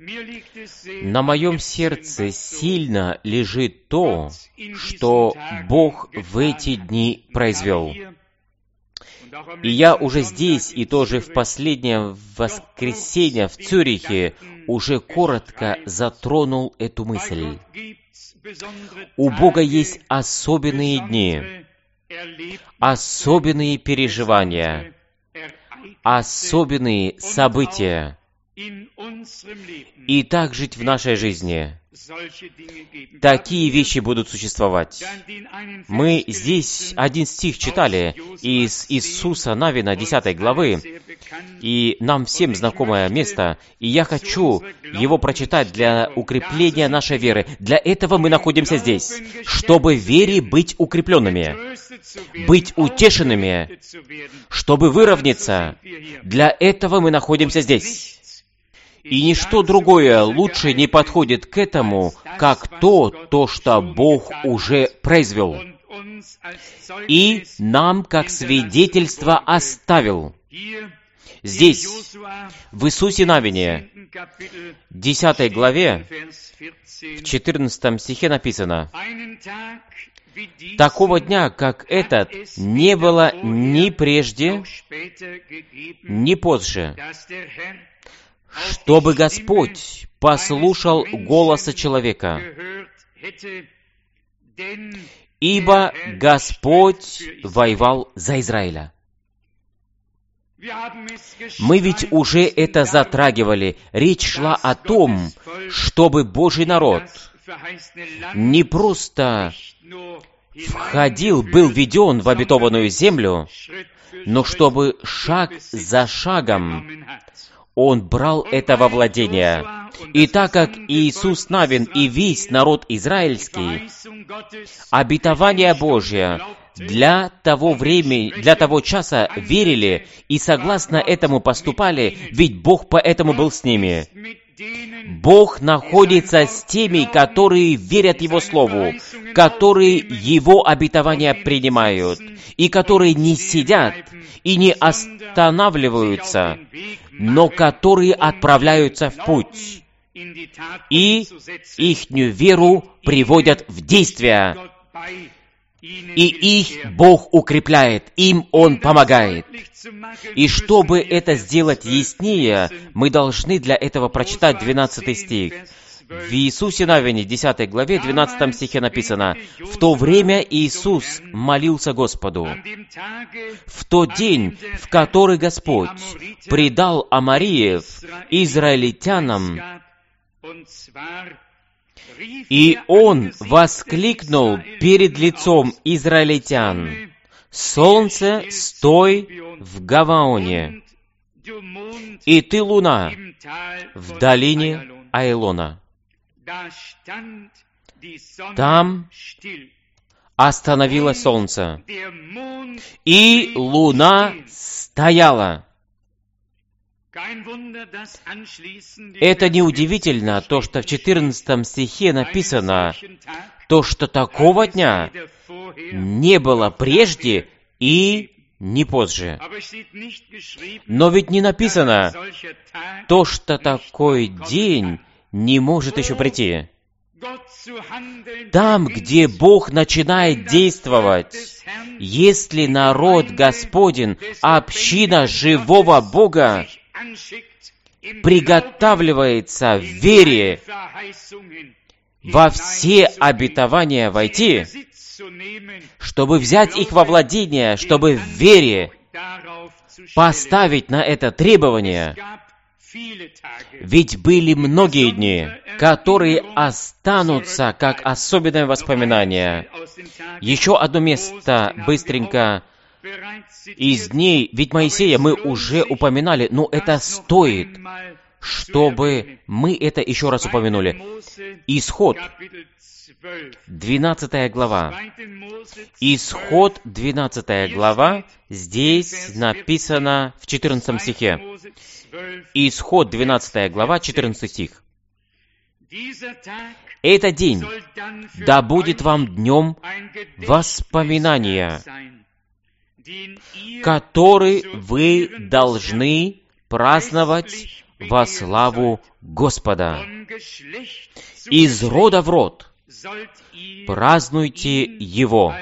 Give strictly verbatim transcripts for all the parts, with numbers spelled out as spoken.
На моем сердце сильно лежит то, что Бог в эти дни произвел. И я уже здесь, и тоже в последнее воскресенье в Цюрихе уже коротко затронул эту мысль. У Бога есть особенные дни, особенные переживания, особенные события. И так жить в нашей жизни. Такие вещи будут существовать. Мы здесь один стих читали из Иисуса Навина, десятой главы, и нам всем знакомое место, и я хочу его прочитать для укрепления нашей веры. Для этого мы находимся здесь, чтобы в вере быть укрепленными, быть утешенными, чтобы выровняться. Для этого мы находимся здесь. И ничто другое лучше не подходит к этому, как то, то, что Бог уже произвел. И нам, как свидетельство, оставил. Здесь, в Иисусе Навине, десятой главе, в четырнадцатом стихе написано: «Такого дня, как этот, не было ни прежде, ни позже, чтобы Господь послушал голоса человека, ибо Господь воевал за Израиля». Мы ведь уже это затрагивали. Речь шла о том, чтобы Божий народ не просто входил, был введен в обетованную землю, но чтобы шаг за шагом он брал это во владение. И так как Иисус Навин и весь народ израильский, обетование Божье для того времени, для того часа верили и согласно этому поступали, ведь Бог поэтому был с ними. Бог находится с теми, которые верят Его Слову, которые Его обетования принимают, и которые не сидят и не останавливаются, но которые отправляются в путь, и ихнюю веру приводят в действие, и их Бог укрепляет, им Он помогает. И чтобы это сделать яснее, мы должны для этого прочитать двенадцатый стих. В Иисусе Навине, десятой главе, двенадцатом стихе написано: «В то время Иисус молился Господу, в тот день, в который Господь предал Амориев израильтянам, и Он воскликнул перед лицом израильтян: солнце, стой в Гаваоне, и ты, луна, в долине Аэлона». Там остановилось солнце, и луна стояла. Это неудивительно, то, что в четырнадцатом стихе написано, то, что такого дня не было прежде и не позже. Но ведь не написано то, что такой день не может еще прийти. Там, где Бог начинает действовать, если народ Господень, община живого Бога, приготавливается в вере во все обетования войти, чтобы взять их во владение, чтобы в вере поставить на это требование. Ведь были многие дни, которые останутся как особенное воспоминание. Еще одно место быстренько из дней, ведь Моисея мы уже упоминали, но это стоит, чтобы мы это еще раз упомянули. Исход, двенадцатая глава. Исход, двенадцатая глава, здесь написано в четырнадцатом стихе. Исход, двенадцатая глава, четырнадцатый стих. «Этот день да будет вам днем воспоминания, который вы должны праздновать во славу Господа. Из рода в род празднуйте его,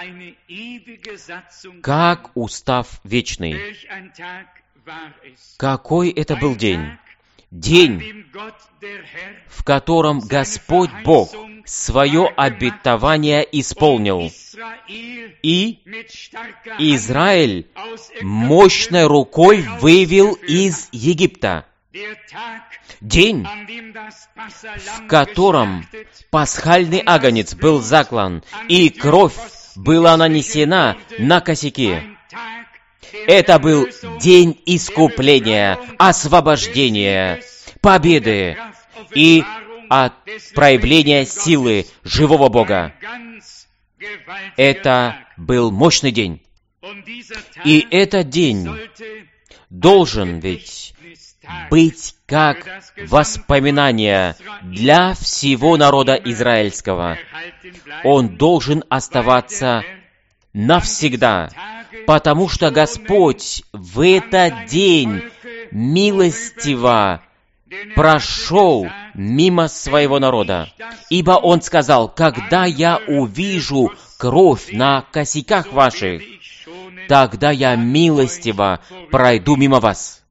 как устав вечный. Какой это был день? День, в котором Господь Бог свое обетование исполнил, и Израиль мощной рукой вывел из Египта. День, в котором пасхальный агнец был заклан, и кровь была нанесена на косяки. Это был день искупления, освобождения, победы и от проявления силы живого Бога. Это был мощный день. И этот день должен ведь быть как воспоминание для всего народа израильского. Он должен оставаться навсегда, потому что Господь в этот день милостиво прошел мимо своего народа. Ибо Он сказал: «Когда я увижу кровь на косяках ваших, тогда я милостиво пройду мимо вас».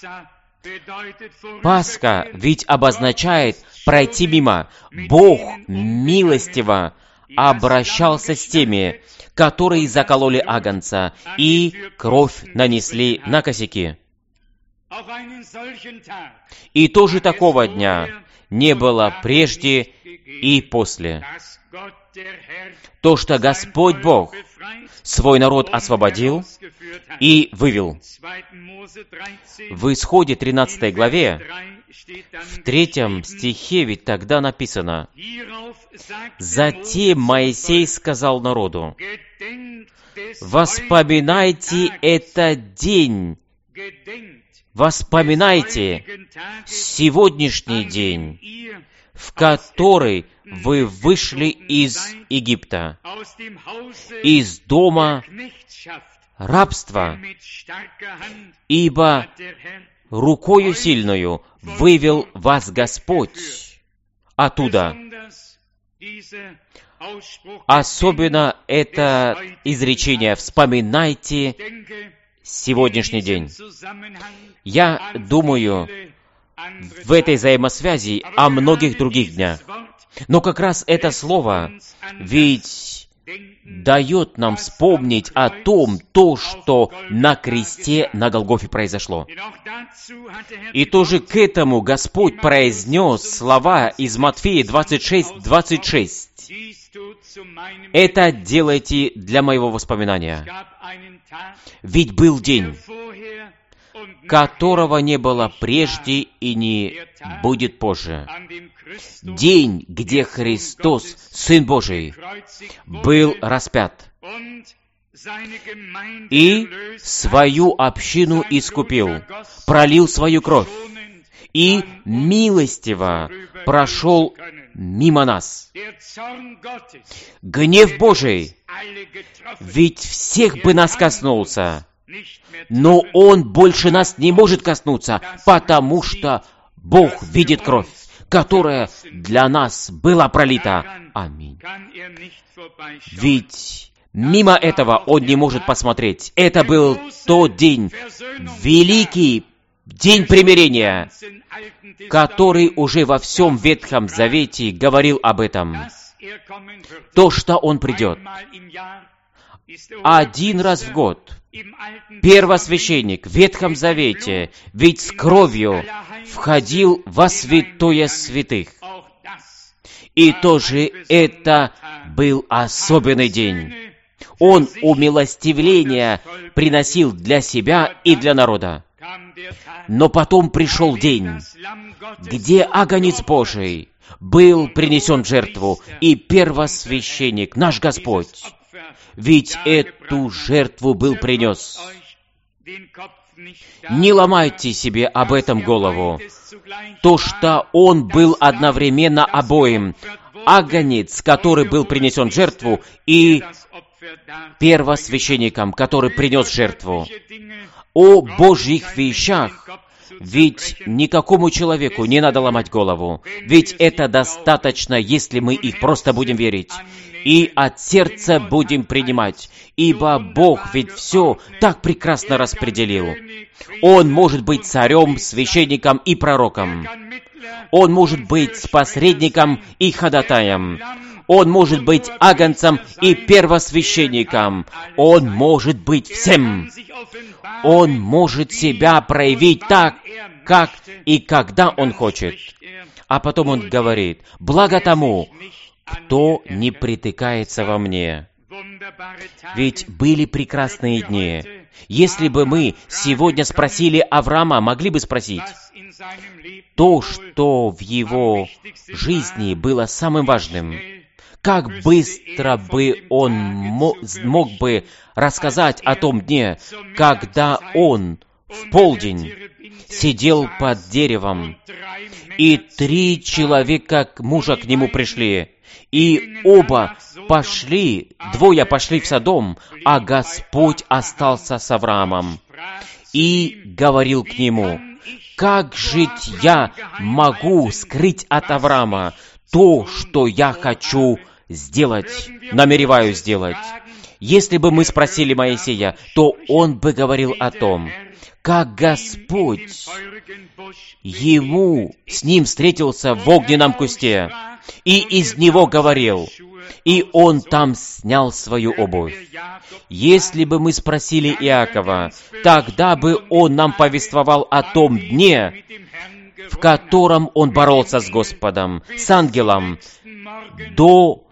Пасха ведь обозначает пройти мимо. Бог милостиво обращался с теми, которые закололи агнца и кровь нанесли на косяки. И тоже такого дня не было прежде и после. То, что Господь Бог свой народ освободил и вывел. В Исходе тринадцатой главе, в третьем стихе ведь тогда написано: «Затем Моисей сказал народу: воспоминайте этот день, воспоминайте сегодняшний день, в который вы вышли из Египта, из дома рабства, ибо рукою сильною вывел вас Господь оттуда». Особенно это изречение «вспоминайте сегодняшний день». Я думаю в этой взаимосвязи о многих других днях. Но как раз это слово ведь дает нам вспомнить о том, то, что на кресте на Голгофе произошло. И тоже к этому Господь произнес слова из Матфея двадцать шесть двадцать шесть. «Это делайте для моего воспоминания». Ведь был день, которого не было прежде и не будет позже. День, где Христос, Сын Божий, был распят и свою общину искупил, пролил свою кровь и милостиво прошел мимо нас. Гнев Божий ведь всех бы нас коснулся, но Он больше нас не может коснуться, потому что Бог видит кровь, которая для нас была пролита. Аминь. Ведь мимо этого Он не может посмотреть. Это был тот день, великий день примирения, который уже во всем Ветхом Завете говорил об этом. То, что Он придет. Один раз в год первосвященник в Ветхом Завете ведь с кровью входил во святое святых. И тоже это был особенный день. Он умилостивление приносил для себя и для народа. Но потом пришел день, где агнец Божий был принесен в жертву, и первосвященник, наш Господь, ведь эту жертву был принес. Не ломайте себе об этом голову. То, что Он был одновременно обоим, агнец, который был принесен в жертву, и первосвященником, который принес жертву. О Божьих вещах Ведь никакому человеку не надо ломать голову. Ведь это достаточно, если мы их просто будем верить. И от сердца будем принимать. Ибо Бог ведь все так прекрасно распределил. Он может быть царем, священником и пророком. Он может быть посредником и ходатаем. Он может быть агнцем и первосвященником. Он может быть всем. Он может себя проявить так, как и когда Он хочет. А потом Он говорит: «Благо тому, кто не притыкается во мне». Ведь были прекрасные дни. Если бы мы сегодня спросили Авраама, могли бы спросить, то, что в его жизни было самым важным, как быстро бы он мог бы рассказать о том дне, когда он в полдень сидел под деревом, и три человека мужа к нему пришли, и оба пошли, двое пошли в Содом, а Господь остался с Авраамом и говорил к нему: «Как жить я могу скрыть от Авраама то, что я хочу сделать, намереваюсь сделать?» Если бы мы спросили Моисея, то он бы говорил о том, как Господь ему, с ним встретился в огненном кусте, и из него говорил, и он там снял свою обувь. Если бы мы спросили Иакова, тогда бы он нам повествовал о том дне, в котором он боролся с Господом, с ангелом, до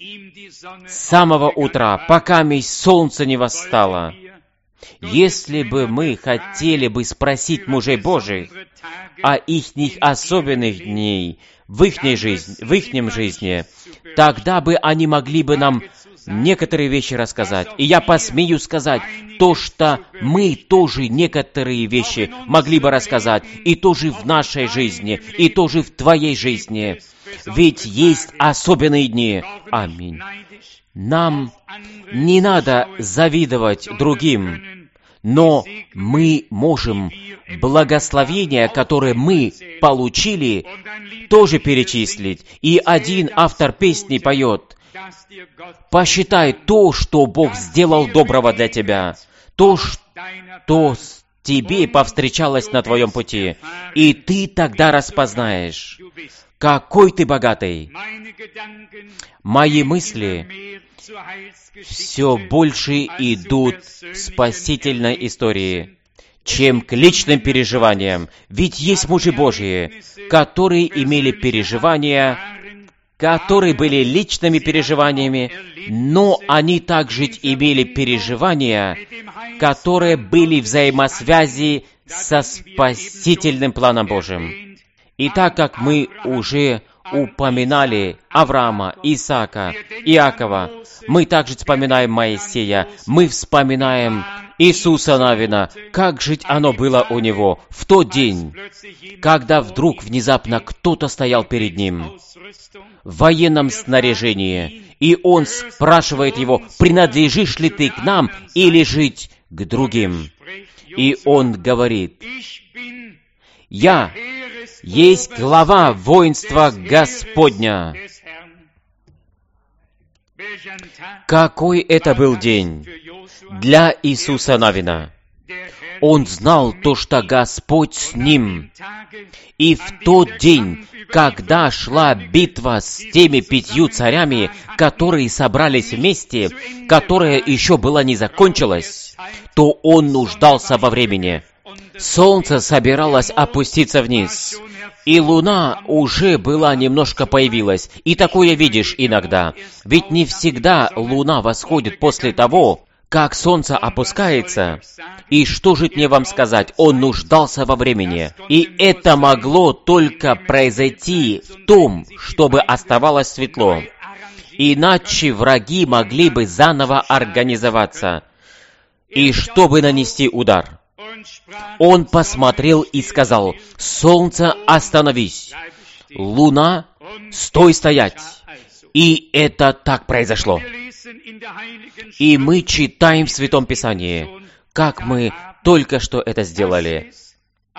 самого утра, пока солнце не восстало. Если бы мы хотели бы спросить мужей Божьих о ихних особенных дней в ихней жизни, в ихнем жизни, тогда бы они могли бы нам некоторые вещи рассказать. И я посмею сказать то, что мы тоже некоторые вещи могли бы рассказать, и тоже в нашей жизни, и тоже в твоей жизни. Ведь есть особенные дни. Аминь. Нам не надо завидовать другим, но мы можем благословения, которые мы получили, тоже перечислить. И один автор песни поет: «Посчитай то, что Бог сделал доброго для тебя, то, что тебе повстречалось на твоем пути, и ты тогда распознаешь, какой ты богатый». Мои мысли все больше идут к спасительной истории, чем к личным переживаниям. Ведь есть мужи Божьи, которые имели переживания, которые были личными переживаниями, но они также имели переживания, которые были в взаимосвязи со спасительным планом Божьим. И так как мы уже упоминали Авраама, Исаака, Иакова, мы также вспоминаем Моисея, мы вспоминаем Иисуса Навина, как жить оно было у него в тот день, когда вдруг внезапно кто-то стоял перед ним в военном снаряжении, и он спрашивает его: «Принадлежишь ли ты к нам или жить к другим?» И он говорит: «Я есть глава воинства Господня». Какой это был день для Иисуса Навина! Он знал то, что Господь с ним. И в тот день, когда шла битва с теми пятью царями, которые собрались вместе, которая еще была не закончилась, то он нуждался во времени. Солнце собиралось опуститься вниз, и луна уже была немножко появилась. И такое видишь иногда. Ведь не всегда луна восходит после того, как солнце опускается. И что же мне вам сказать? Он нуждался во времени. И это могло только произойти в том, чтобы оставалось светло. Иначе враги могли бы заново организоваться, и чтобы нанести удар. Он посмотрел и сказал: «Солнце, остановись! Луна, стой стоять!» И это так произошло. И мы читаем в Святом Писании, как мы только что это сделали.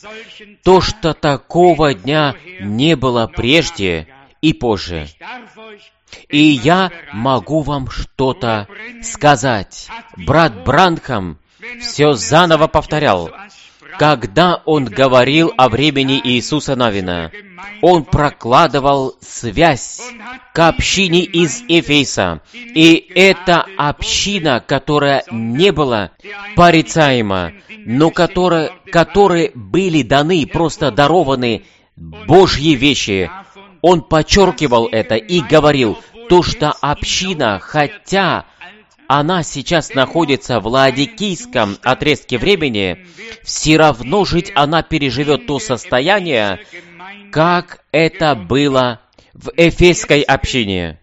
То, что такого дня не было прежде и позже. И я могу вам что-то сказать. Брат Бранхам все заново повторял. Когда он говорил о времени Иисуса Навина, он прокладывал связь к общине из Эфеса. И эта община, которая не была порицаема, но которая, которые были даны, просто дарованы Божьи вещи, он подчеркивал это и говорил, то, что община, хотя она сейчас находится в ладикийском отрезке времени, все равно жить она переживет то состояние, как это было в Эфесской общине.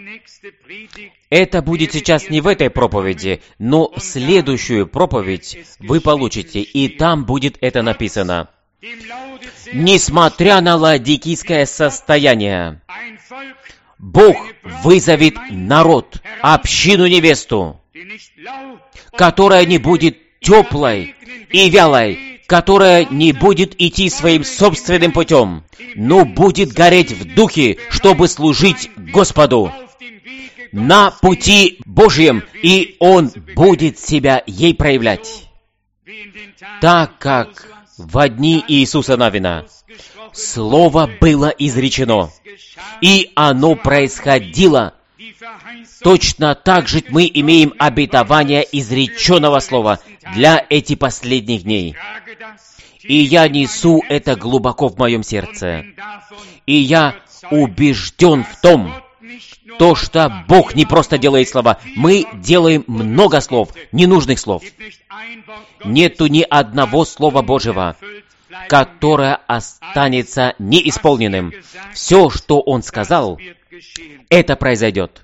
Это будет сейчас не в этой проповеди, но следующую проповедь вы получите, и там будет это написано. Несмотря на ладикийское состояние, Бог вызовет народ, общину-невесту, которая не будет теплой и вялой, которая не будет идти своим собственным путем, но будет гореть в духе, чтобы служить Господу на пути Божьем, и Он будет себя ей проявлять. Так как в дни Иисуса Навина Слово было изречено, и оно происходило. Точно так же мы имеем обетование изреченного слова для этих последних дней. И я несу это глубоко в моем сердце. И я убежден в том, то, что Бог не просто делает слова. Мы делаем много слов, ненужных слов. Нету ни одного слова Божьего, которое останется неисполненным. Все, что Он сказал, это произойдет.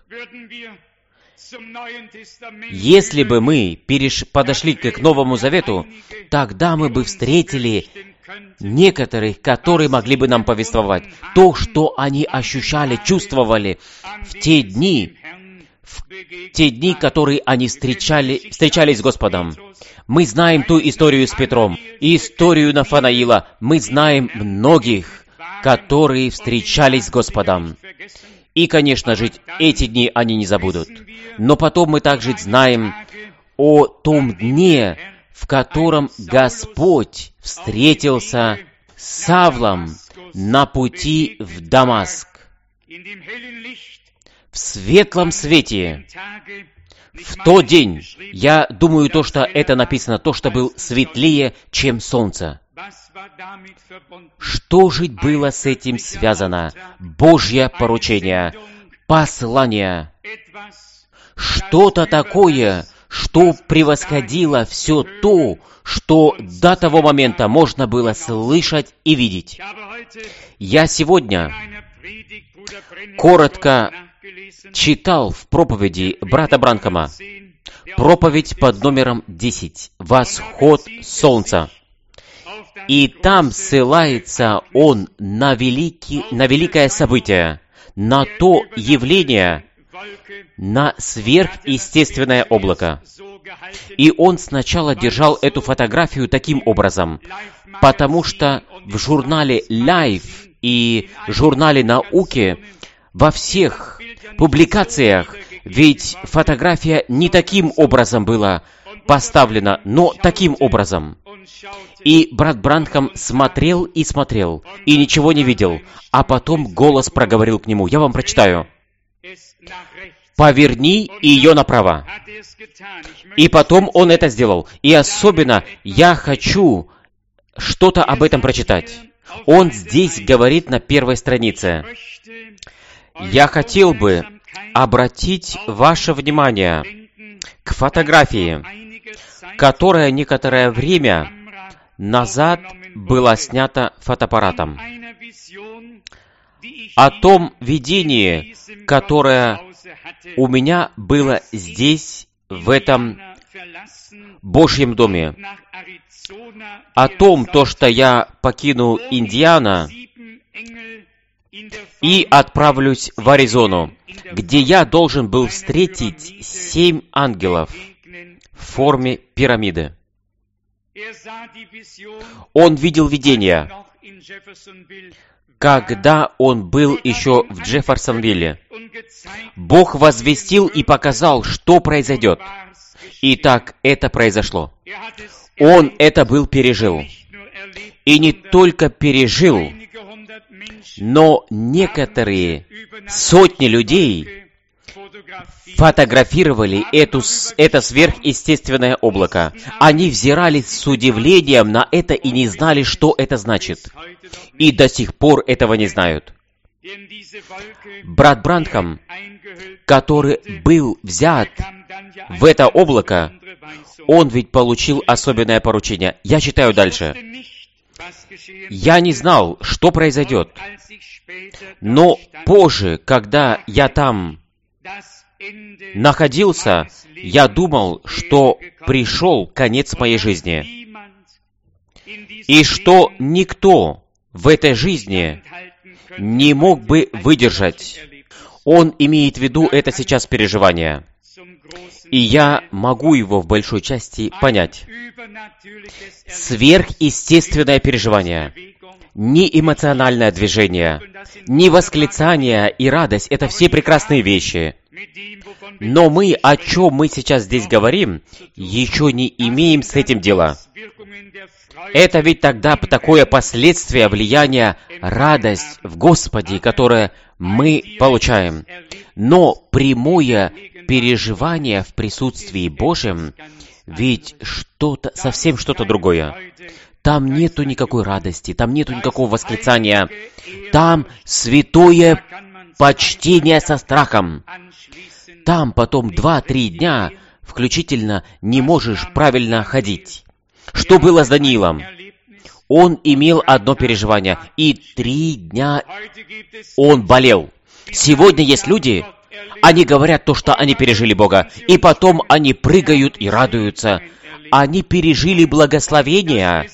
Если бы мы переш... подошли к Новому Завету, тогда мы бы встретили некоторых, которые могли бы нам повествовать то, что они ощущали, чувствовали в те дни, в те дни, которые они встречали, встречались с Господом. Мы знаем ту историю с Петром, историю Нафанаила. Мы знаем многих, которые встречались с Господом. И, конечно же, эти дни они не забудут. Но потом мы также знаем о том дне, в котором Господь встретился с Савлом на пути в Дамаск. В светлом свете, в тот день, я думаю, то, что это написано, то, что был светлее, чем солнце. Что же было с этим связано? Божье поручение, послание, что-то такое, что превосходило все то, что до того момента можно было слышать и видеть. Я сегодня коротко читал в проповеди брата Бранхама проповедь под номером десять «Восход солнца». И там ссылается он на, великий, на великое событие, на то явление, на сверхъестественное облако. И он сначала держал эту фотографию таким образом, потому что в журнале Life и журнале науки во всех публикациях, ведь фотография не таким образом была поставлена, но таким образом. И брат Бранхам смотрел и смотрел, и ничего не видел, а потом голос проговорил к нему. Я вам прочитаю. «Поверни ее направо». И потом он это сделал. И особенно я хочу что-то об этом прочитать. Он здесь говорит на первой странице. Я хотел бы обратить ваше внимание к фотографии, которая некоторое время назад была снята фотоаппаратом, о том видении, которое у меня было здесь, в этом Божьем доме, о том, то, что я покину Индиана и отправлюсь в Аризону, где я должен был встретить семь ангелов в форме пирамиды. Он видел видение, когда он был еще в Джефферсонвилле. Бог возвестил и показал, что произойдет. Итак, это произошло. Он это был пережил. И не только пережил, но некоторые сотни людей фотографировали эту, это сверхъестественное облако. Они взирали с удивлением на это и не знали, что это значит. И до сих пор этого не знают. Брат Бранхам, который был взят в это облако, он ведь получил особенное поручение. Я читаю дальше. Я не знал, что произойдет. Но позже, когда я там находился, я думал, что пришел конец моей жизни. И что никто в этой жизни не мог бы выдержать. Он имеет в виду это сейчас переживание. И я могу его в большой части понять. Сверхъестественное переживание. Ни эмоциональное движение, ни восклицание и радость — это все прекрасные вещи. Но мы, о чем мы сейчас здесь говорим, еще не имеем с этим дела. Это ведь тогда такое последствие влияния, радость в Господе, которое мы получаем. Но прямое переживание в присутствии Божьем, ведь что-то, совсем что-то другое. Там нету никакой радости, там нету никакого восклицания. Там святое почтение со страхом. Там потом два-три дня, включительно, не можешь правильно ходить. Что было с Даниилом? Он имел одно переживание, и три дня он болел. Сегодня есть люди, они говорят то, что они пережили Бога, и потом они прыгают и радуются. Они пережили благословение,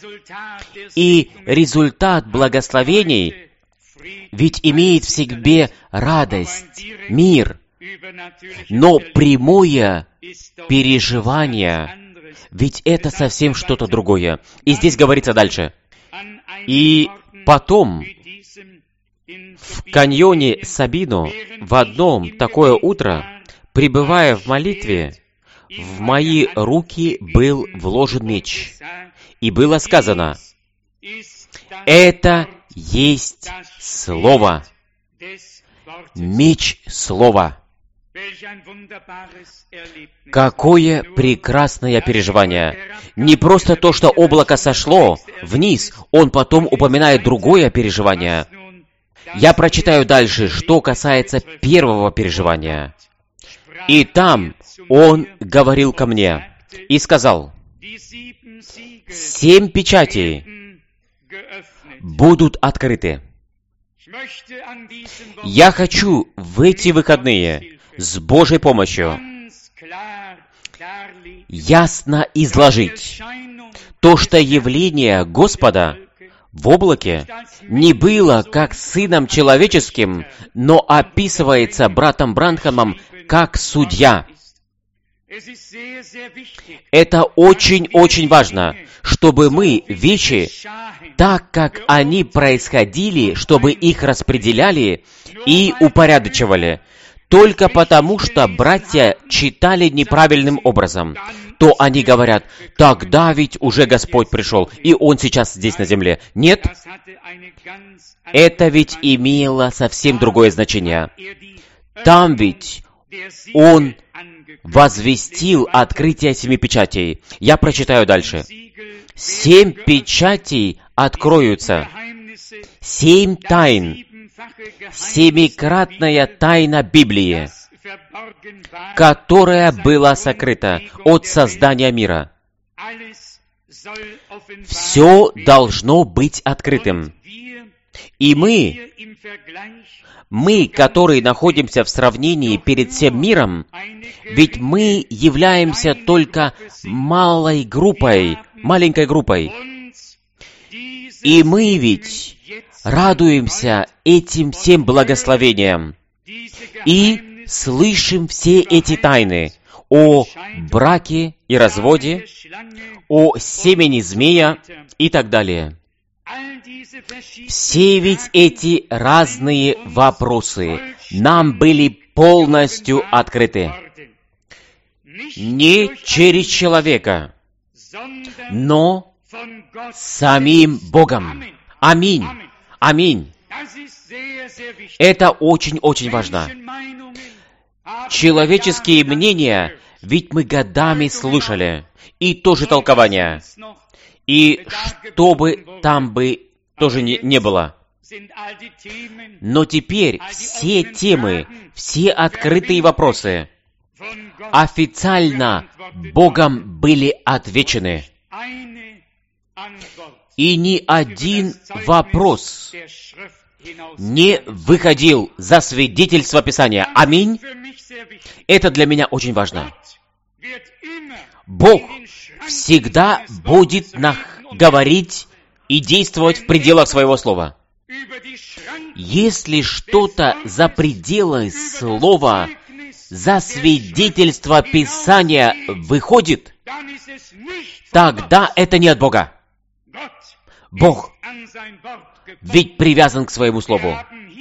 и результат благословений ведь имеет в себе радость, мир. Но прямое переживание, ведь это совсем что-то другое. И здесь говорится дальше. И потом в каньоне Сабино в одном такое утро, пребывая в молитве, в мои руки был вложен меч. И было сказано, это есть Слово. Меч Слова. Какое прекрасное переживание! Не просто то, что облако сошло вниз, он потом упоминает другое переживание. Я прочитаю дальше, что касается первого переживания. И там он говорил ко мне и сказал, «Семь печатей будут открыты». Я хочу в эти выходные с Божьей помощью ясно изложить то, что явление Господа в облаке не было как Сыном Человеческим, но описывается братом Бранхамом как судья. Это очень-очень важно, чтобы мы вещи, так как они происходили, чтобы их распределяли и упорядочивали. Только потому, что братья читали неправильным образом, то они говорят, тогда ведь уже Господь пришел, и Он сейчас здесь на земле. Нет, это ведь имело совсем другое значение. Там ведь Он возвестил открытие семи печатей. Я прочитаю дальше. Семь печатей откроются. Семь тайн. Семикратная тайна Библии, которая была сокрыта от создания мира. Все должно быть открытым. И мы, мы, которые находимся в сравнении перед всем миром, ведь мы являемся только малой группой, маленькой группой. И мы ведь радуемся этим всем благословениям и слышим все эти тайны о браке и разводе, о семени змея и так далее. Все ведь эти разные вопросы нам были полностью открыты. Не через человека, но самим Богом. Аминь. Аминь. Это очень-очень важно. Человеческие мнения, ведь мы годами слышали, и тоже толкования. И что бы там бы тоже не, не было. Но теперь все темы, все открытые вопросы официально Богом были отвечены. И ни один вопрос не выходил за свидетельство Писания. Аминь. Это для меня очень важно. Бог всегда будет на... говорить и действовать в пределах своего слова. Если что-то за пределы слова, за свидетельство Писания выходит, тогда это не от Бога. Бог ведь привязан к своему слову.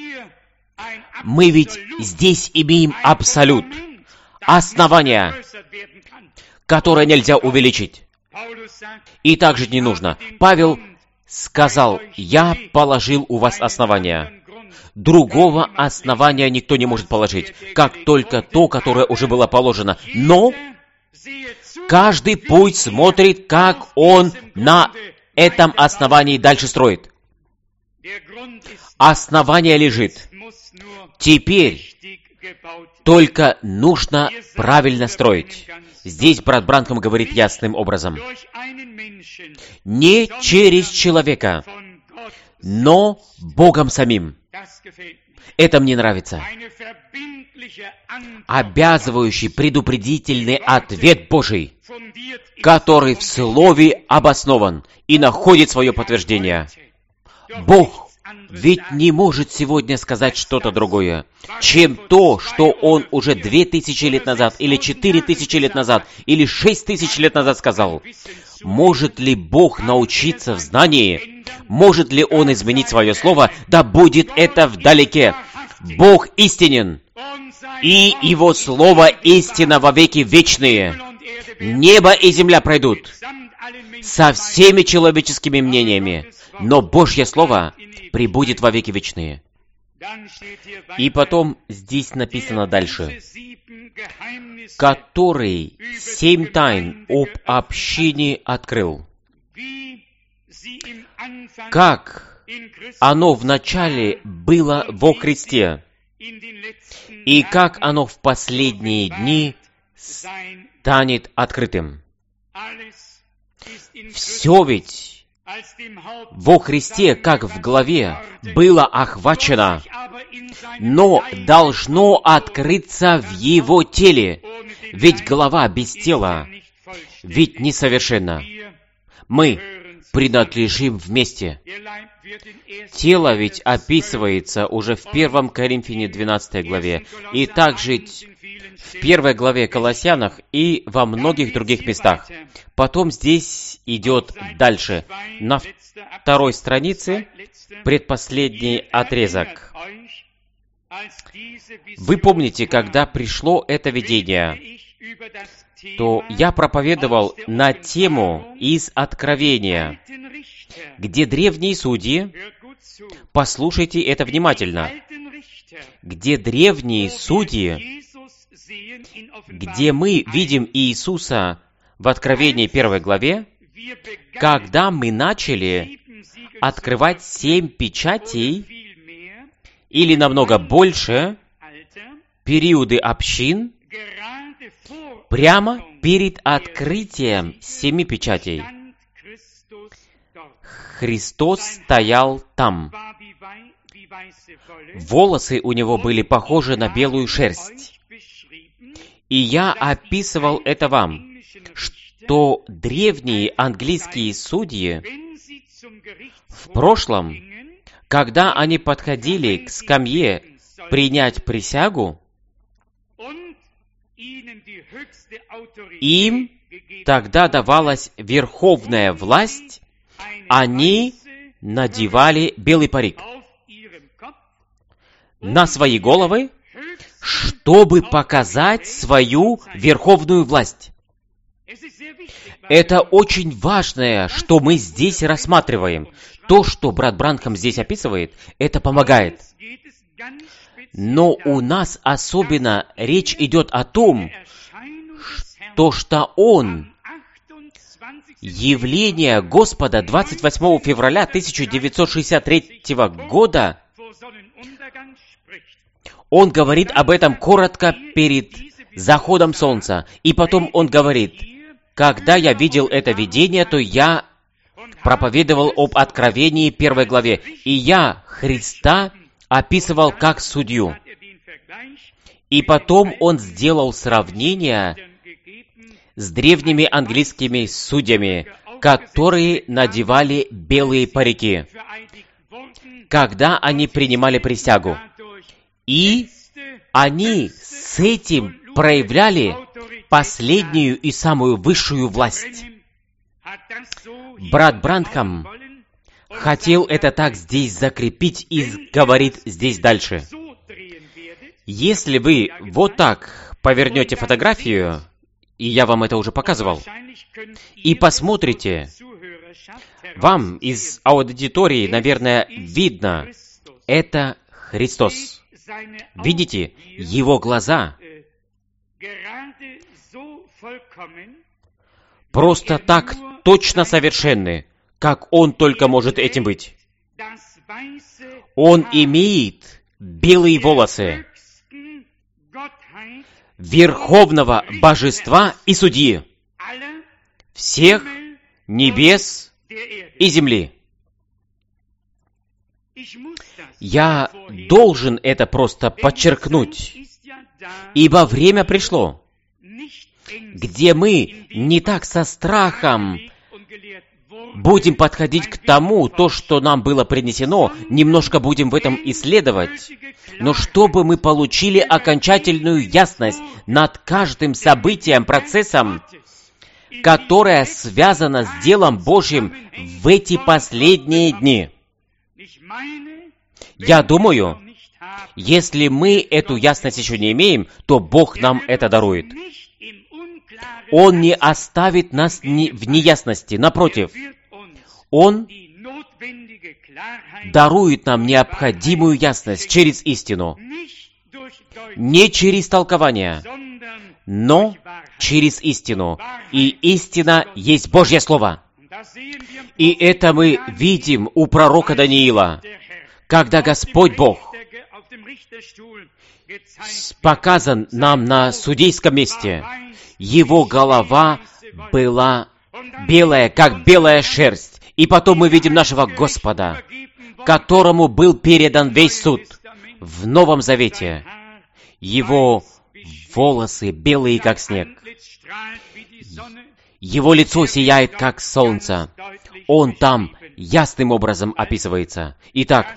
Мы ведь здесь имеем абсолют, основание, которое нельзя увеличить. И также не нужно. Павел сказал: «Я положил у вас основания». Другого основания никто не может положить, как только то, которое уже было положено. Но каждый путь смотрит, как он на этом основании дальше строит. Основание лежит. Теперь только нужно правильно строить. Здесь брат Бранхам говорит ясным образом. Не через человека, но Богом самим. Это мне нравится. Обязывающий предупредительный ответ Божий, который в Слове обоснован и находит свое подтверждение. Бог ведь не может сегодня сказать что-то другое, чем то, что Он уже две тысячи лет назад, или четыре тысячи лет назад, или шесть тысяч лет назад сказал. Может ли Бог научиться в знании? Может ли Он изменить свое слово? Да будет это вдалеке. Бог истинен, и Его слово истина во веки вечные. Небо и земля пройдут со всеми человеческими мнениями, но Божье слово пребудет во веки вечные. И потом здесь написано дальше, который семь тайн об общине открыл. Как оно вначале было во Христе, и как оно в последние дни станет открытым. Все ведь во Христе, как в главе, было охвачено, но должно открыться в Его теле, ведь глава без тела, ведь несовершенна. Мы принадлежим вместе. Тело ведь описывается уже в первом Коринфяне двенадцатой главе, и также в первой главе Колоссянах и во многих других местах. Потом здесь идет дальше. На второй странице предпоследний отрезок. Вы помните, когда пришло это видение, то я проповедовал на тему из Откровения, где древние судьи, послушайте это внимательно, где древние судьи, где мы видим Иисуса в Откровении первой главе, когда мы начали открывать семь печатей, или намного больше, периоды общин, прямо перед открытием семи печатей. Христос стоял там. Волосы у него были похожи на белую шерсть. И я описывал это вам, что древние английские судьи в прошлом, когда они подходили к скамье принять присягу, им тогда давалась верховная власть, они надевали белый парик на свои головы, чтобы показать свою верховную власть. Это очень важное, что мы здесь рассматриваем. То, что брат Бранхам здесь описывает, это помогает. Но у нас особенно речь идет о том, то, что Он, явление Господа двадцать восьмого февраля тысяча девятьсот шестьдесят третьего года, Он говорит об этом коротко перед заходом солнца. И потом Он говорит: когда я видел это видение, то я проповедовал об Откровении первой главе, и я Христа описывал как судью. И потом Он сделал сравнение с древними английскими судьями, которые надевали белые парики, когда они принимали присягу. И они с этим проявляли последнюю и самую высшую власть. Брат Бранхам хотел это так здесь закрепить и говорит здесь дальше. Если вы вот так повернете фотографию, и я вам это уже показывал, и посмотрите, вам из аудитории, наверное, видно, это Христос. Видите, Его глаза просто так точно совершенны, как Он только может этим быть. Он имеет белые волосы верховного божества и судьи всех небес и земли. Я должен это просто подчеркнуть, ибо время пришло, где мы не так со страхом будем подходить к тому, то, что нам было принесено, немножко будем в этом исследовать, но чтобы мы получили окончательную ясность над каждым событием, процессом, которое связано с делом Божьим в эти последние дни. Я думаю, если мы эту ясность еще не имеем, то Бог нам это дарует. Он не оставит нас в неясности. Напротив, Он дарует нам необходимую ясность через истину. Не через толкование, но через истину. И истина есть Божье Слово. И это мы видим у пророка Даниила, когда Господь Бог показан нам на судейском месте. Его голова была белая, как белая шерсть. И потом мы видим нашего Господа, которому был передан весь суд в Новом Завете. Его волосы белые, как снег. Его лицо сияет, как солнце. Он там ясным образом описывается. Итак,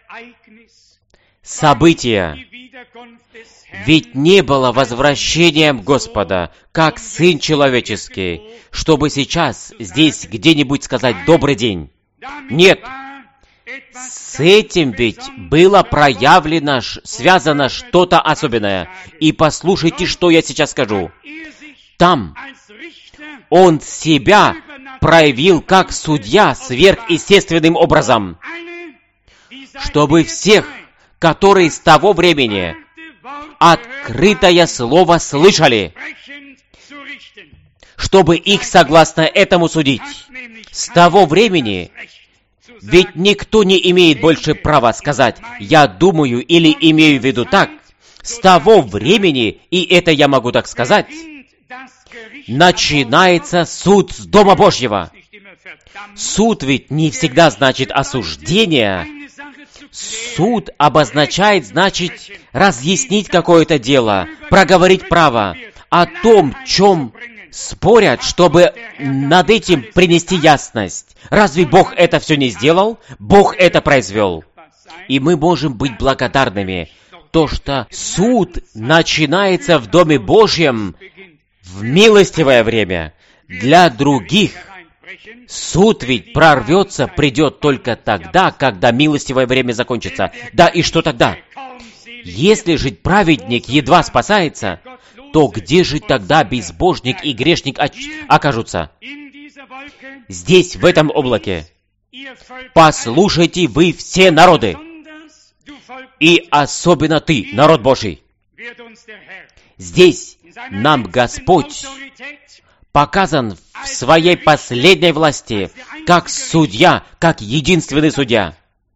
события. Ведь не было возвращением Господа, как Сын Человеческий, чтобы сейчас здесь где-нибудь сказать «добрый день». Нет. С этим ведь было проявлено, связано что-то особенное. И послушайте, что я сейчас скажу. Там Он себя проявил как судья сверхъестественным образом, чтобы всех, которые с того времени открытое слово слышали, чтобы их согласно этому судить. С того времени ведь никто не имеет больше права сказать «я думаю» или «имею в виду так». С того времени, и это я могу так сказать, начинается суд с Дома Божьего. Суд ведь не всегда значит осуждение. Суд обозначает, значит, разъяснить какое-то дело, проговорить право о том, чем спорят, чтобы над этим принести ясность. Разве Бог это все не сделал? Бог это произвел. И мы можем быть благодарными, то, что суд начинается в Доме Божьем в милостивое время, Для других суд ведь прорвется, придет только тогда, когда милостивое время закончится. Да, и что тогда? Если же праведник едва спасается, то где же тогда безбожник и грешник окажутся? Здесь, в этом облаке. Послушайте вы все народы, и особенно ты, народ Божий. Здесь нам Господь показан в своей последней власти, как судья, как единственный судья.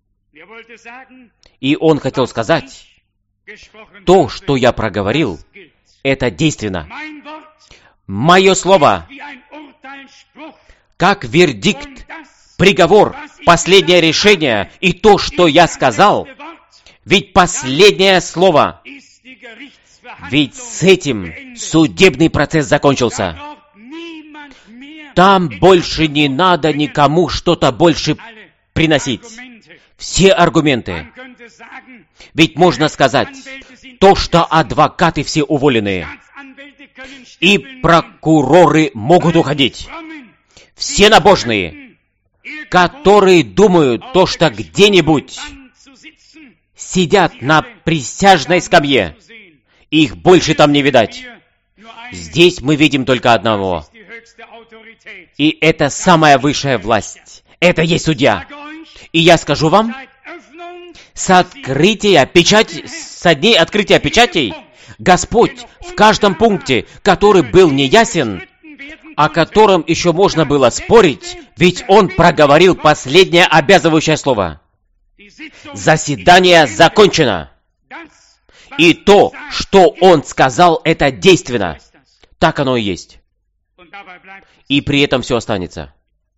И Он хотел сказать, то, что я проговорил, это действенно. Мое слово, как вердикт, приговор, последнее решение, и то, что я сказал, ведь последнее слово, ведь с этим судебный процесс закончился. Там больше не надо никому что-то больше приносить. Все аргументы. Ведь можно сказать, то, что адвокаты все уволены, и прокуроры могут уходить. Все набожные, которые думают, то, что где-нибудь сидят на присяжной скамье, их больше там не видать. Здесь мы видим только одного. И это самая высшая власть. Это есть судья. И я скажу вам, с открытия печати, со дней открытия печатей, Господь в каждом пункте, который был неясен, о котором еще можно было спорить, ведь Он проговорил последнее обязывающее слово. Заседание закончено. И то, что Он сказал, это действенно. Так оно и есть. И при этом все останется.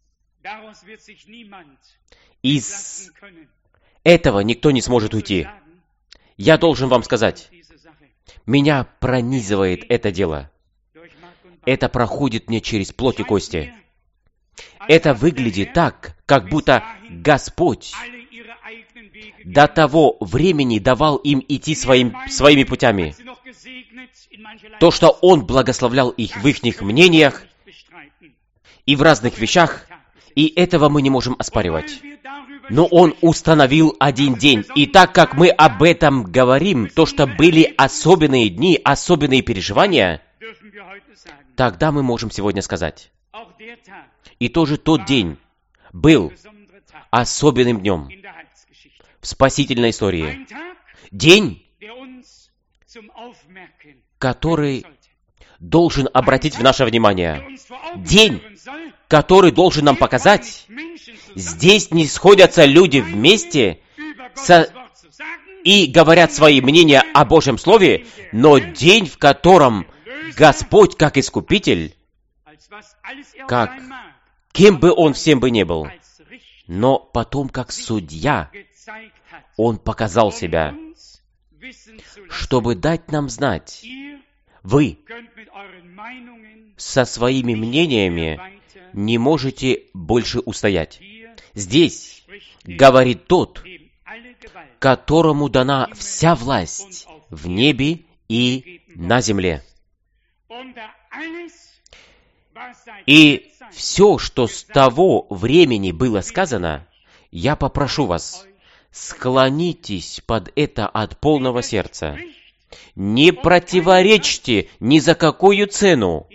Из этого никто не сможет уйти. Я должен вам сказать, меня пронизывает это дело. Это проходит мне через плоть и кости. Это выглядит так, как будто Господь до того времени давал им идти своим, своими путями. То, что Он благословлял их в их мнениях и в разных вещах, и этого мы не можем оспаривать. Но Он установил один день. И так как мы об этом говорим, то, что были особенные дни, особенные переживания, тогда мы можем сегодня сказать, и тоже тот день был особенным днем в спасительной истории. День, который должен обратить в наше внимание. День, который должен нам показать, здесь не сходятся люди вместе со... и говорят свои мнения о Божьем Слове, но день, в котором Господь, как Искупитель, как кем бы Он всем бы не был, но потом, как судья, Он показал себя, чтобы дать нам знать, вы со своими мнениями не можете больше устоять. Здесь говорит тот, которому дана вся власть в небе и на земле. И все, что с того времени было сказано, я попрошу вас, склонитесь под это от полного сердца. Не противоречьте ни за какую цену.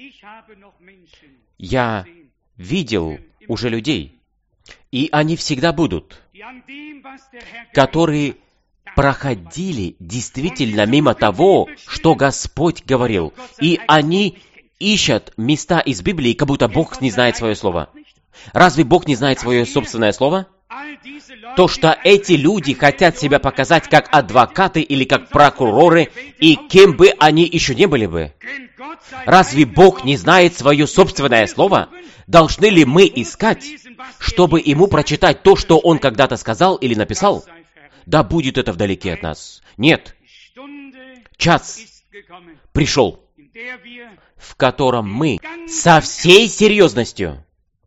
Я видел уже людей, и они всегда будут, которые проходили действительно мимо того, что Господь говорил, и они ищут места из Библии, как будто Бог не знает свое слово. Разве Бог не знает свое собственное слово? То, что эти люди хотят себя показать как адвокаты или как прокуроры, и кем бы они еще не были бы. Разве Бог не знает свое собственное слово? Должны ли мы искать, чтобы Ему прочитать то, что Он когда-то сказал или написал? Да будет это вдалеке от нас. Нет. Час пришел, в котором мы со всей серьезностью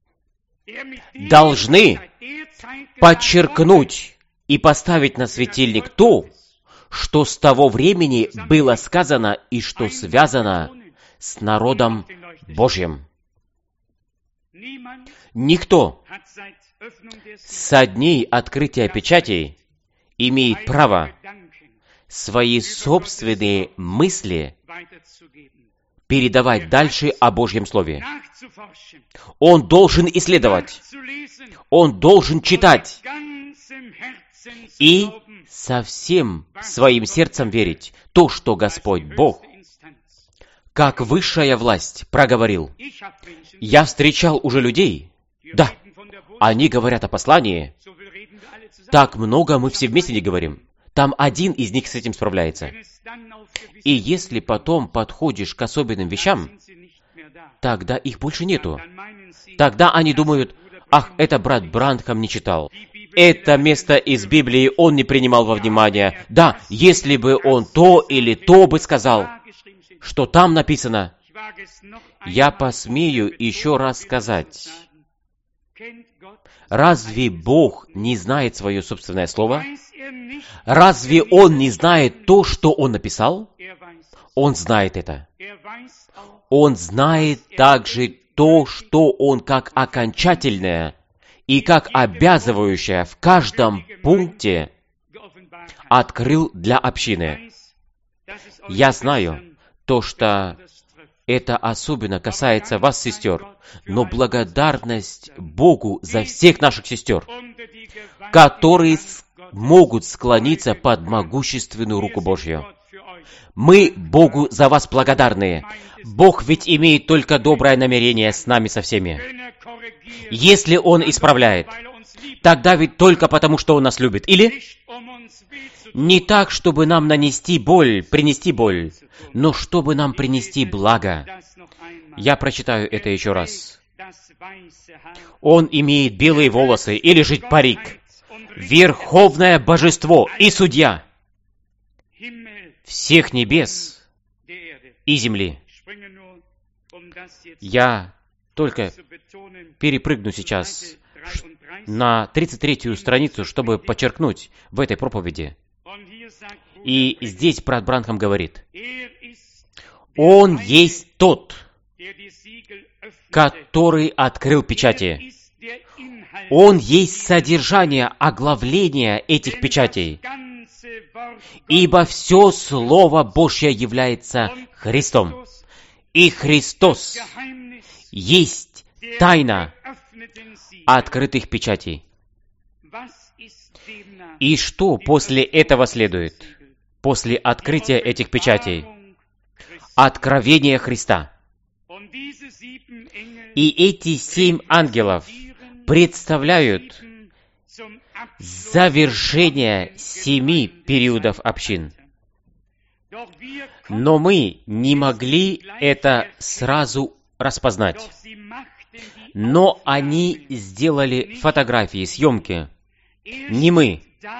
должны подчеркнуть и поставить на светильник то, что с того времени было сказано и что связано с народом Божьим. Никто со дней открытия печатей имеет право свои собственные мысли передавать дальше о Божьем Слове. Он должен исследовать, он должен читать и со всем своим сердцем верить то, что Господь Бог, как высшая власть, проговорил. Я встречал уже людей, да, они говорят о послании, так много мы все вместе не говорим. Там один из них с этим справляется. И если потом подходишь к особенным вещам, тогда их больше нету. Тогда они думают, ах, это брат Бранхам не читал. Это место из Библии он не принимал во внимание. Да, если бы он то или то бы сказал, что там написано, я посмею еще раз сказать, разве Бог не знает свое собственное слово? Разве Он не знает то, что Он написал? Он знает это. Он знает также то, что Он как окончательное и как обязывающее в каждом пункте открыл для общины. Я знаю то, что это особенно касается вас, сестер, но благодарность Богу за всех наших сестер, которые могут склониться под могущественную руку Божью. Мы Богу за вас благодарны. Бог ведь имеет только доброе намерение с нами со всеми. Если Он исправляет, тогда ведь только потому, что Он нас любит. Или не так, чтобы нам нанести боль, принести боль, но чтобы нам принести благо. Я прочитаю это еще раз. Он имеет белые волосы или же парик, верховное божество и судья всех небес и земли. Я только перепрыгну сейчас на тридцать третью страницу, чтобы подчеркнуть в этой проповеди. И здесь брат Бранхам говорит, Он есть тот, который открыл печати. Он есть содержание оглавления этих печатей. Ибо все Слово Божье является Христом. И Христос есть тайна открытых печатей. И что после этого следует? После открытия этих печатей? Откровение Христа. И эти семь ангелов представляют завершение семи периодов общин. Но мы не могли это сразу распознать. Но они сделали фотографии, съемки. Не мы.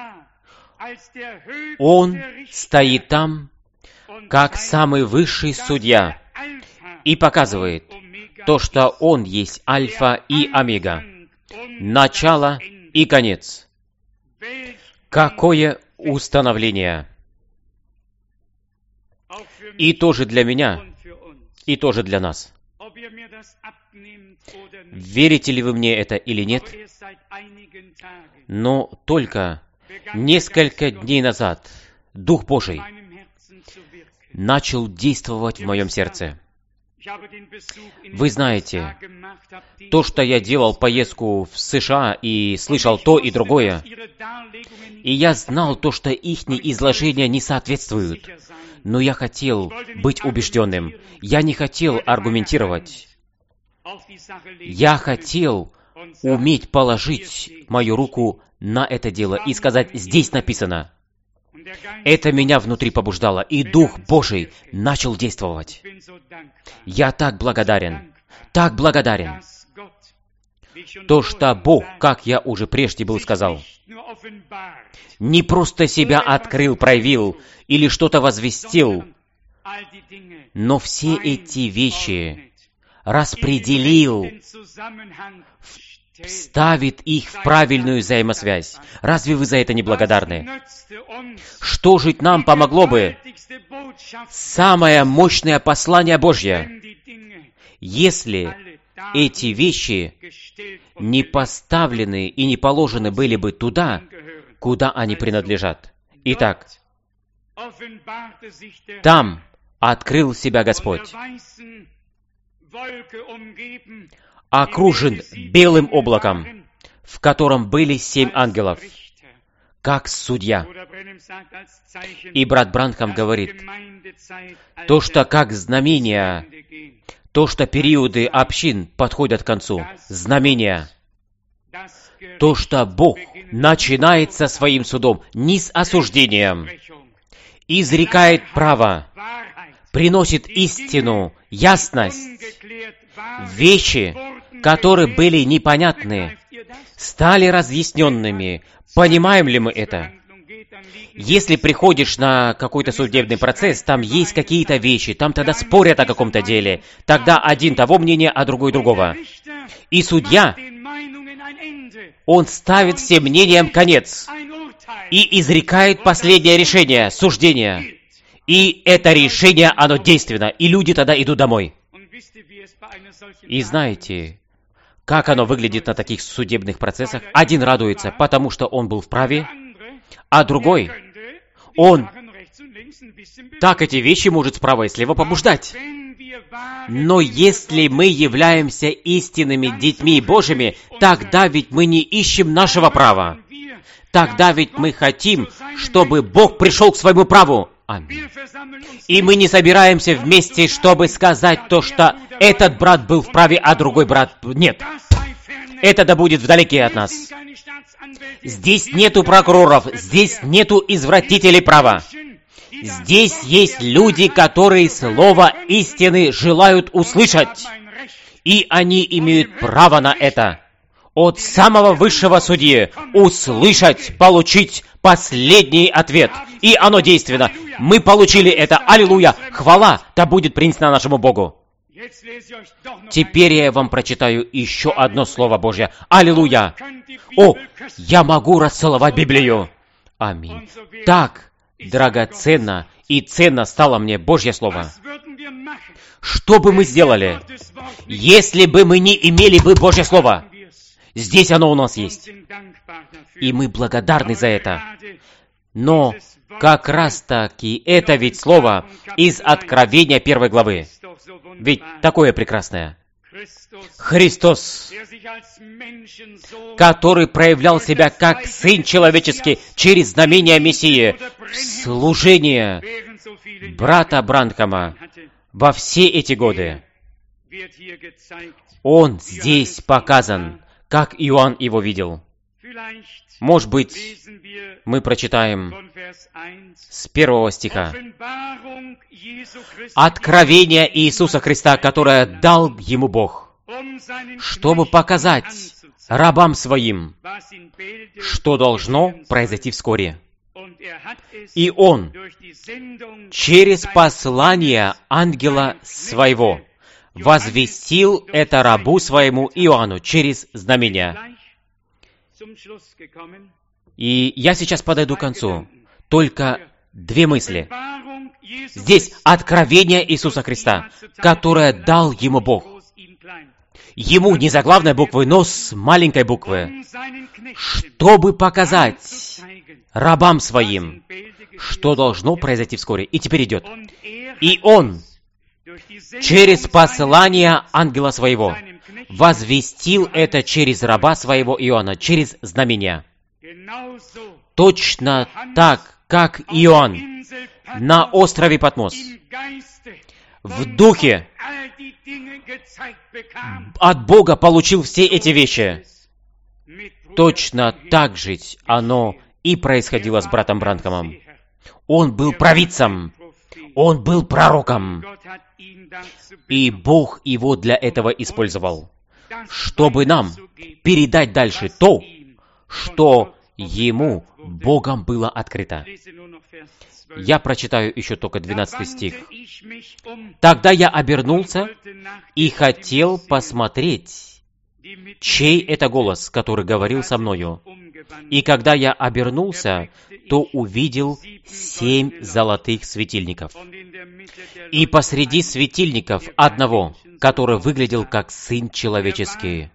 Он стоит там, как самый высший судья, и показывает то, что Он есть Альфа и Омега, начало и конец. Какое установление! И тоже для меня, и тоже для нас. Верите ли вы мне это или нет? Но только несколько дней назад Дух Божий начал действовать в моем сердце. Вы знаете, то, что я делал поездку в США и слышал то и другое, и я знал то, что ихние изложения не соответствуют, но я хотел быть убежденным. Я не хотел аргументировать. Я хотел уметь положить мою руку на это дело и сказать, здесь написано. Это меня внутри побуждало, и Дух Божий начал действовать. Я так благодарен, так благодарен. То, что Бог, как я уже прежде был сказал, не просто себя открыл, проявил или что-то возвестил, но все эти вещи распределил, ставит их в правильную взаимосвязь. Разве вы за это не благодарны? Что же нам помогло бы? Самое мощное послание Божье, если эти вещи не поставлены и не положены были бы туда, куда они принадлежат. Итак, там открыл себя Господь, окружен белым облаком, в котором были семь ангелов, как судья. И брат Бранхам говорит, то, что как знамение, то, что периоды общин подходят к концу, знамения, то, что Бог начинает со своим судом, не с осуждением, изрекает право, приносит истину, ясность, вещи, которые были непонятны, стали разъясненными. Понимаем ли мы это? Если приходишь на какой-то судебный процесс, там есть какие-то вещи, там тогда спорят о каком-то деле, тогда один того мнения, а другой другого. И судья, он ставит всем мнениям конец и изрекает последнее решение, суждение. И это решение, оно действенно, и люди тогда идут домой. И знаете, как оно выглядит на таких судебных процессах? Один радуется, потому что он был вправе, а другой, он так эти вещи может справа и слева побуждать. Но если мы являемся истинными детьми Божьими, тогда ведь мы не ищем нашего права. Тогда ведь мы хотим, чтобы Бог пришел к своему праву. Аминь. И мы не собираемся вместе, чтобы сказать то, что этот брат был вправе, а другой брат нет. Это да будет вдалеке от нас. Здесь нету прокуроров, здесь нету извратителей права. Здесь есть люди, которые слово истины желают услышать. И они имеют право на это. От самого высшего судьи услышать, получить последний ответ. И оно действенно. Мы получили это. Аллилуйя! Хвала да будет принесена нашему Богу. Теперь я вам прочитаю еще одно Слово Божье. Аллилуйя! О, я могу расцеловать Библию. Аминь. Так драгоценно и ценно стало мне Божье Слово. Что бы мы сделали, если бы мы не имели бы Божье Слово? Здесь оно у нас есть. И мы благодарны за это. Но как раз-таки это ведь слово из Откровения первой главы. Ведь такое прекрасное. Христос, который проявлял себя как Сын Человеческий через знамение Мессии, служение брата Бранхама во все эти годы. Он здесь показан, как Иоанн его видел. Может быть, мы прочитаем с первого стиха. Откровение Иисуса Христа, которое дал ему Бог, чтобы показать рабам своим, что должно произойти вскоре. И Он через послание ангела своего возвестил это рабу своему Иоанну через знамения. И я сейчас подойду к концу. Только две мысли. Здесь откровение Иисуса Христа, которое дал ему Бог. Ему не заглавной буквы, но с маленькой буквы. Чтобы показать рабам своим, что должно произойти вскоре. И теперь идет. И Он через послание ангела своего возвестил это через раба своего Иоанна, через знамения. Точно так, как Иоанн на острове Патмос в духе от Бога получил все эти вещи. Точно так же оно и происходило с братом Бранхамом. Он был провидцем, он был пророком, и Бог его для этого использовал, чтобы нам передать дальше то, что ему Богом было открыто. Я прочитаю еще только двенадцатый стих. «Тогда я обернулся и хотел посмотреть, чей это голос, который говорил со мною. И когда я обернулся, то увидел семь золотых светильников. И посреди светильников одного, который выглядел как Сын Человеческий.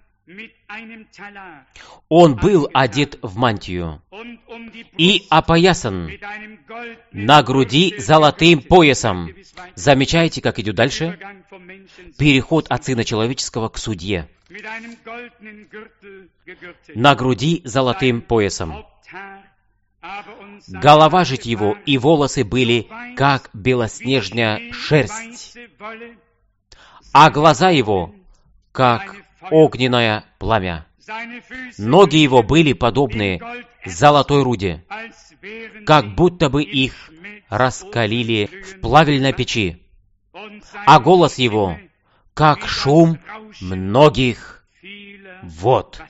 Он был одет в мантию и опоясан на груди золотым поясом. Замечаете, как идет дальше? Переход от Сына Человеческого к судье. На груди золотым поясом. Голова же его и волосы были, как белоснежная шерсть, а глаза его, как огненное пламя. Ноги его были подобны золотой руде, как будто бы их раскалили в плавильной печи, а голос его, как шум многих вод.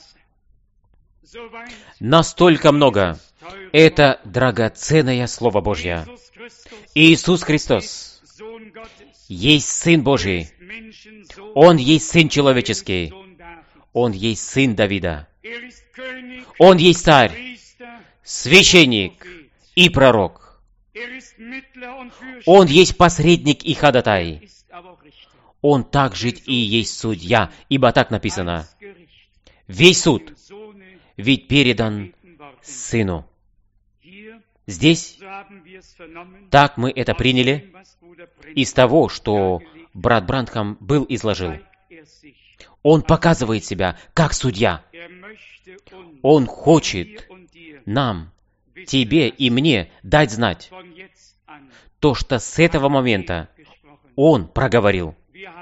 Настолько много. Это драгоценное Слово Божье. Иисус Христос есть Сын Божий. Он есть Сын Человеческий. Он есть Сын Давида. Он есть Царь, священник и пророк. Он есть посредник и ходатай. Он также и есть судья, ибо так написано. Весь суд ведь передан Сыну. Здесь, так мы это приняли из того, что брат Бранхам был изложил. Он показывает себя как судья. Он хочет нам, тебе и мне дать знать то, что с этого момента Он проговорил.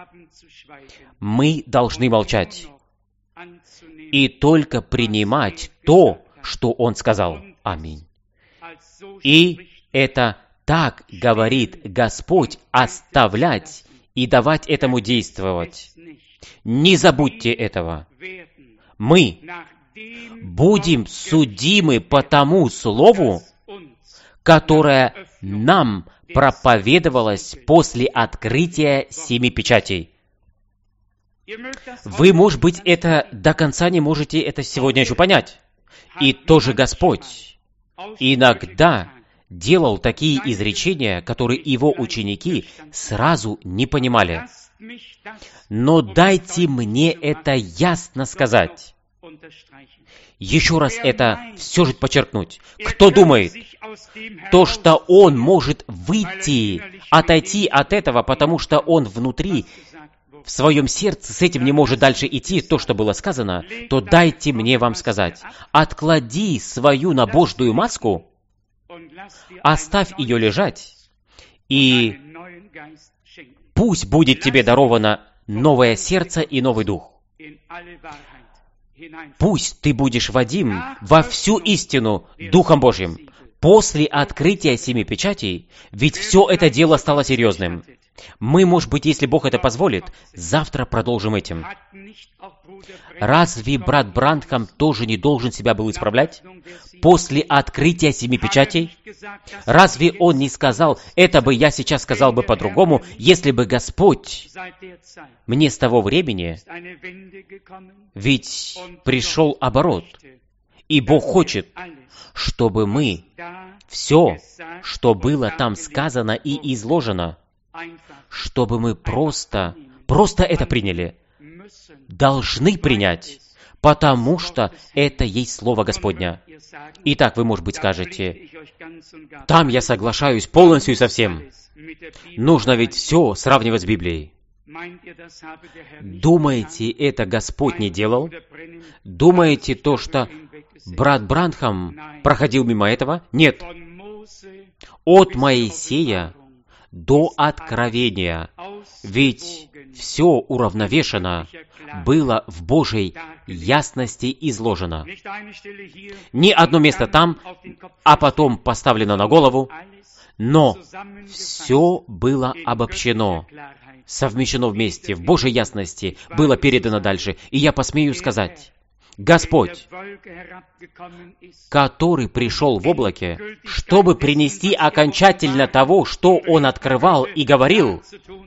Мы должны молчать и только принимать то, что Он сказал. Аминь. И это так говорит Господь, оставлять и давать этому действовать. Не забудьте этого. Мы будем судимы по тому слову, которое нам проповедовалось после открытия семи печатей. Вы, может быть, это до конца не можете это сегодня еще понять. И тоже Господь иногда делал такие изречения, которые его ученики сразу не понимали. Но дайте мне это ясно сказать. Еще раз это все же подчеркнуть. Кто думает, то, что он может выйти, отойти от этого, потому что он внутри, в своем сердце с этим не может дальше идти, то, что было сказано, то дайте мне вам сказать. Отклади свою набожную маску, оставь ее лежать, и пусть будет тебе даровано новое сердце и новый дух. Пусть ты будешь водим во всю истину Духом Божьим. После открытия семи печатей, ведь все это дело стало серьезным. Мы, может быть, если Бог это позволит, завтра продолжим этим. Разве брат Бранхам тоже не должен себя был исправлять? После открытия семи печатей? Разве он не сказал, это бы я сейчас сказал бы по-другому, если бы Господь мне с того времени, ведь пришел оборот, и Бог хочет, чтобы мы все, что было там сказано и изложено, чтобы мы просто, просто это приняли, должны принять, потому что это есть Слово Господня. Итак, вы, может быть, скажете, там я соглашаюсь полностью и со всем. Нужно ведь все сравнивать с Библией. Думаете, это Господь не делал? Думаете, то, что брат Бранхам проходил мимо этого? Нет. От Моисея до Откровения, ведь все уравновешено было в Божьей ясности изложено. Не одно место там, а потом поставлено на голову, но все было обобщено, совмещено вместе, в Божьей ясности, было передано дальше. И я посмею сказать, Господь, который пришел в облаке, чтобы принести окончательно того, что Он открывал и говорил,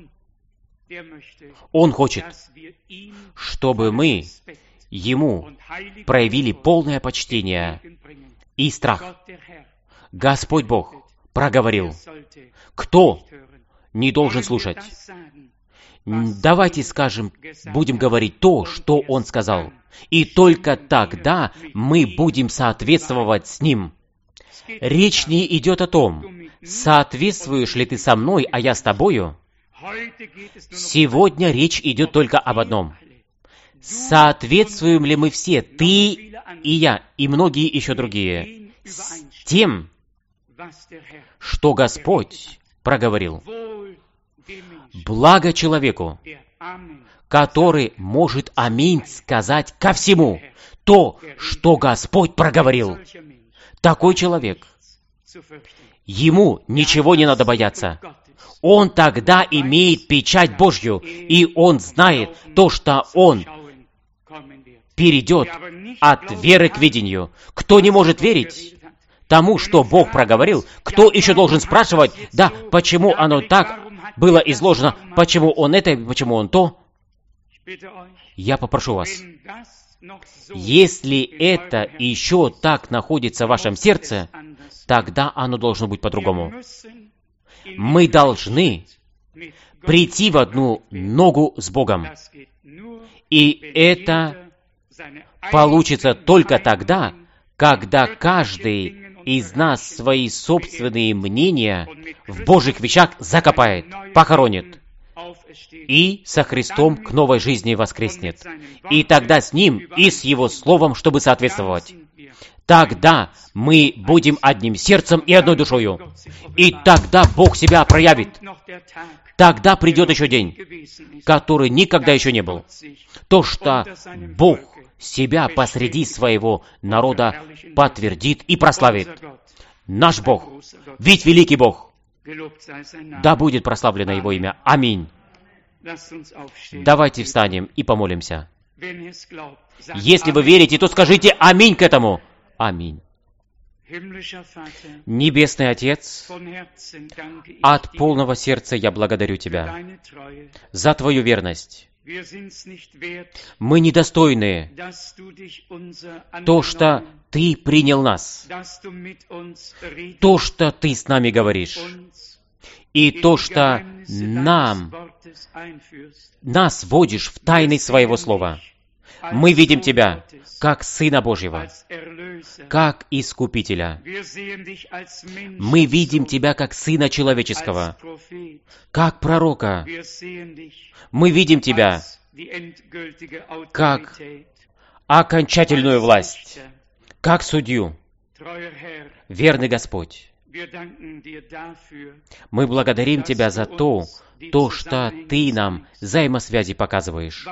Он хочет, чтобы мы Ему проявили полное почтение и страх. Господь Бог проговорил, кто не должен слушать, Давайте скажем, будем говорить то, что Он сказал. И только тогда мы будем соответствовать с Ним. Речь не идет о том, соответствуешь ли ты со мной, а я с тобою. Сегодня речь идет только об одном. Соответствуем ли мы все, ты и я, и многие еще другие, с тем, что Господь проговорил? Благо человеку, который может аминь сказать ко всему, то, что Господь проговорил. Такой человек, ему ничего не надо бояться. Он тогда имеет печать Божью, и он знает то, что он перейдет от веры к видению. Кто не может верить тому, что Бог проговорил, кто еще должен спрашивать, да, почему оно так было изложено, почему он это, почему он то? Я попрошу вас, если это еще так находится в вашем сердце, тогда оно должно быть по-другому. Мы должны прийти в одну ногу с Богом. И это получится только тогда, когда каждый из нас свои собственные мнения в Божьих вещах закопает, похоронит, и со Христом к новой жизни воскреснет. И тогда с Ним и с Его Словом, чтобы соответствовать. Тогда мы будем одним сердцем и одной душою. И тогда Бог себя проявит. Тогда придет еще день, который никогда еще не был. То, что Бог себя посреди своего народа подтвердит и прославит. Наш Бог, ведь великий Бог. Да будет прославлено Его имя. Аминь. Давайте встанем и помолимся. Если вы верите, то скажите аминь к этому. Аминь. Небесный Отец, от полного сердца я благодарю Тебя за Твою верность. Мы недостойны то, что Ты принял нас, то, что Ты с нами говоришь, и то, что нам, нас вводишь в тайны Своего Слова. Мы видим Тебя как Сына Божьего, как Искупителя. Мы видим Тебя как Сына Человеческого, как Пророка. Мы видим Тебя как окончательную власть, как Судью. Верный Господь, мы благодарим Тебя за то, то, что Ты нам взаимосвязи показываешь.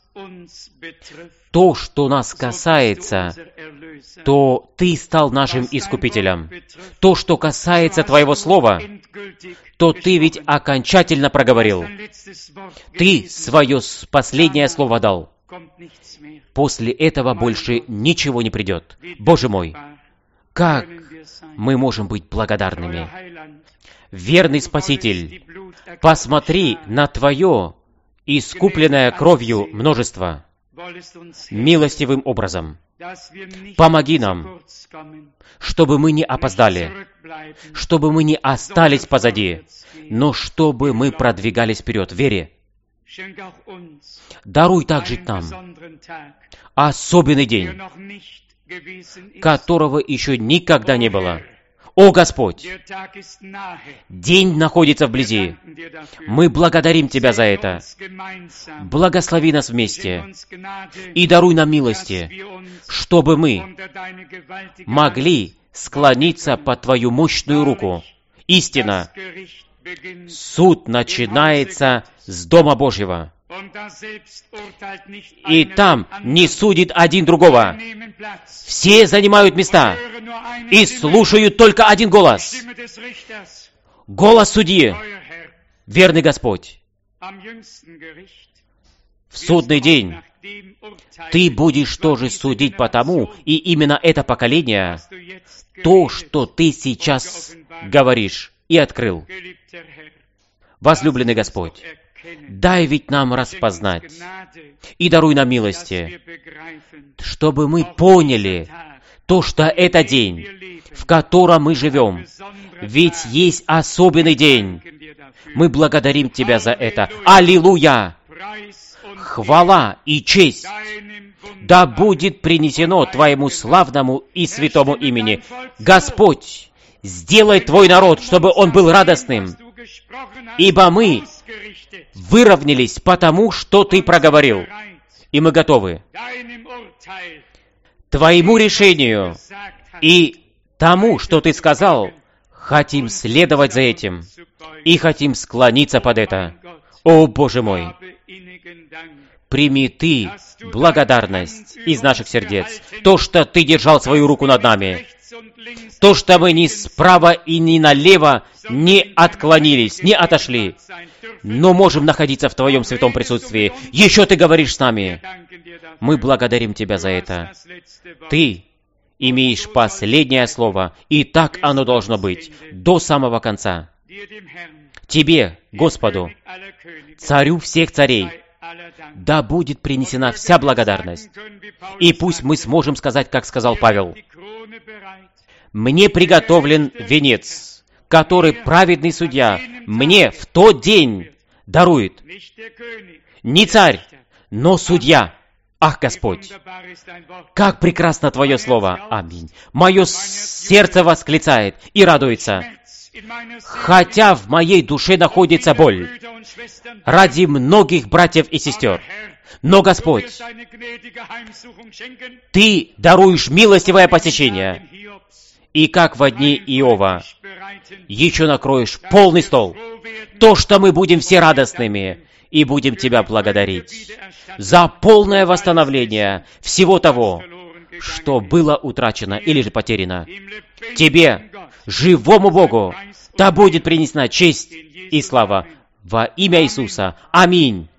То, что нас касается, то Ты стал нашим Искупителем. То, что касается Твоего Слова, то Ты ведь окончательно проговорил. Ты свое последнее слово дал. После этого больше ничего не придет. Боже мой, как мы можем быть благодарными? Верный Спаситель, посмотри на Твое искупленное кровью множество, милостивым образом. Помоги нам, чтобы мы не опоздали, чтобы мы не остались позади, но чтобы мы продвигались вперед в вере. Даруй также нам особенный день, которого еще никогда не было. О Господь, день находится вблизи. Мы благодарим Тебя за это. Благослови нас вместе и даруй нам милости, чтобы мы могли склониться под Твою мощную руку. Истина, суд начинается с Дома Божьего. И там не судит один другого. Все занимают места и слушают только один голос. Голос судьи. Верный Господь. В судный день Ты будешь тоже судить по тому, и именно это поколение, то, что Ты сейчас говоришь и открыл. Возлюбленный Господь, дай ведь нам распознать и даруй нам милости, чтобы мы поняли то, что это день, в котором мы живем. Ведь есть особенный день. Мы благодарим Тебя за это. Аллилуйя! Хвала и честь да будет принесено Твоему славному и святому имени. Господь, сделай Твой народ, чтобы он был радостным, ибо мы выровнялись потому, что Ты проговорил, и мы готовы Твоему решению и тому, что Ты сказал, хотим следовать за этим и хотим склониться под это. О, Боже мой! Прими Ты благодарность из наших сердец. То, что Ты держал свою руку над нами. То, что мы ни справа и ни налево не отклонились, не отошли, но можем находиться в Твоем святом присутствии. Еще Ты говоришь с нами. Мы благодарим Тебя за это. Ты имеешь последнее слово, и так оно должно быть до самого конца. Тебе, Господу, Царю всех царей, да будет принесена вся благодарность. И пусть мы сможем сказать, как сказал Павел, «Мне приготовлен венец, который праведный судья мне в тот день дарует. Не царь, но судья». Ах, Господь, как прекрасно Твое Слово! Аминь. Мое сердце восклицает и радуется. Хотя в моей душе находится боль ради многих братьев и сестер. Но, Господь, Ты даруешь милостивое посещение. И как во дни Иова, еще накроешь полный стол. То, что мы будем все радостными и будем Тебя благодарить за полное восстановление всего того, что было утрачено или же потеряно. Тебе, живому Богу, да будет принесена честь и слава во имя Иисуса. Аминь.